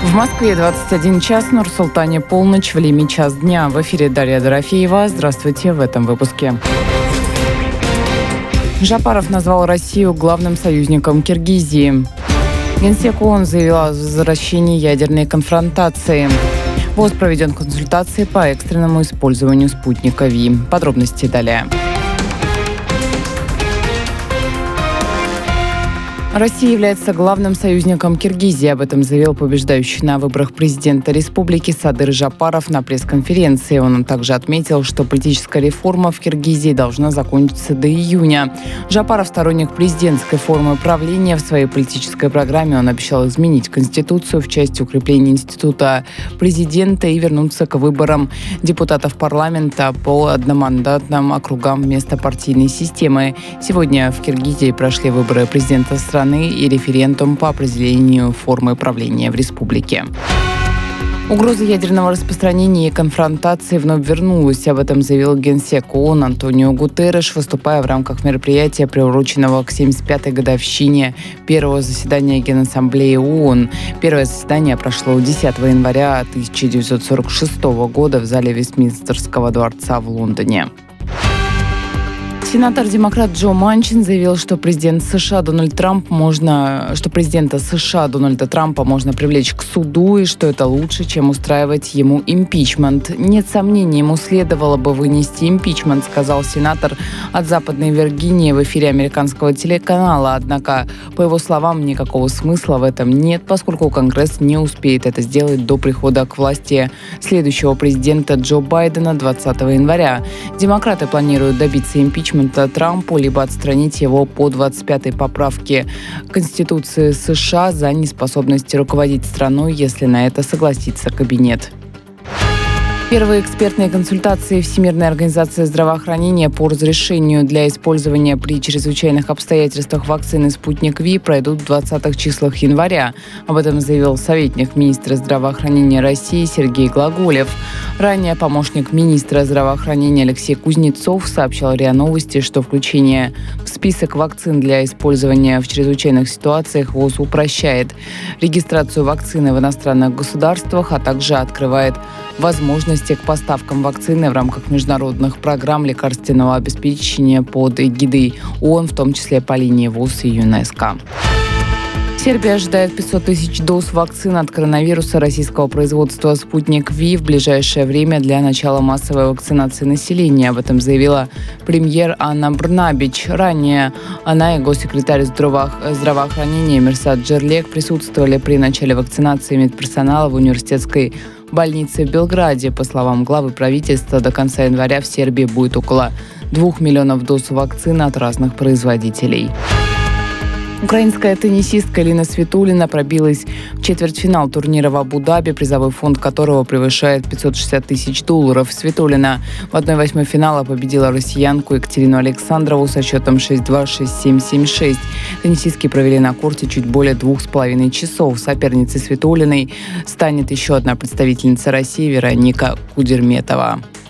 В Москве 21 час, в Нур-Султане полночь, в Лиме час дня. В эфире Дарья Дорофеева. Здравствуйте в этом выпуске. Жапаров назвал Россию главным союзником Киргизии. Генсек ООН заявил о возвращении ядерной конфронтации. ВОЗ проведен консультации по экстренному использованию спутника ВИ. Подробности далее. Россия является главным союзником Киргизии. Об этом заявил побеждающий на выборах президента республики Садыр Жапаров на пресс-конференции. Он также отметил, что политическая реформа в Киргизии должна закончиться до июня. Жапаров – сторонник президентской формы правления. В своей политической программе он обещал изменить Конституцию в части укрепления института президента и вернуться к выборам депутатов парламента по одномандатным округам вместо партийной системы. Сегодня в Киргизии прошли выборы президента страны и референдум по определению формы правления в республике. Угроза ядерного распространения и конфронтации вновь вернулась. Об этом заявил генсек ООН Антонио Гутерриш, выступая в рамках мероприятия, приуроченного к 75-й годовщине первого заседания Генассамблеи ООН. Первое заседание прошло 10 января 1946 года в зале Вестминстерского дворца в Лондоне. Сенатор-демократ Джо Манчин заявил, что президента США Дональда Трампа можно привлечь к суду и что это лучше, чем устраивать ему импичмент. Нет сомнений, ему следовало бы вынести импичмент, сказал сенатор от Западной Виргинии в эфире американского телеканала. Однако, по его словам, никакого смысла в этом нет, поскольку Конгресс не успеет это сделать до прихода к власти следующего президента Джо Байдена 20 января. Демократы планируют добиться импичмента Трампу, либо отстранить его по 25-й поправке Конституции США за неспособность руководить страной, если на это согласится кабинет. Первые экспертные консультации Всемирной организации здравоохранения по разрешению для использования при чрезвычайных обстоятельствах вакцины «Спутник ВИ» пройдут в 20-х числах января. Об этом заявил советник министра здравоохранения России Сергей Глаголев. Ранее помощник министра здравоохранения Алексей Кузнецов сообщал РИА Новости, что включение в список вакцин для использования в чрезвычайных ситуациях ВОЗ упрощает регистрацию вакцины в иностранных государствах, а также открывает возможности к поставкам вакцины в рамках международных программ лекарственного обеспечения под эгидой ООН, в том числе по линии ВОЗ и ЮНЕСКО. Сербия ожидает 500 тысяч доз вакцин от коронавируса российского производства «Спутник ВИ» в ближайшее время для начала массовой вакцинации населения. Об этом заявила премьер Анна Брнабич. Ранее она и госсекретарь здравоохранения Мирсат Джерлек присутствовали при начале вакцинации медперсонала в университетской больнице в Белграде. По словам главы правительства, до конца января в Сербии будет около 2 миллионов доз вакцины от разных производителей. Украинская теннисистка Элина Свитолина пробилась в четвертьфинал турнира в Абу-Даби, призовой фонд которого превышает $560 тысяч. Свитолина в 1/8 финала победила россиянку Екатерину Александрову со счетом 6-2, 6-7, 7-6. Теннисистки провели на корте чуть более 2,5 часов. Соперницей Свитолиной станет еще одна представительница России Вероника Кудерметова.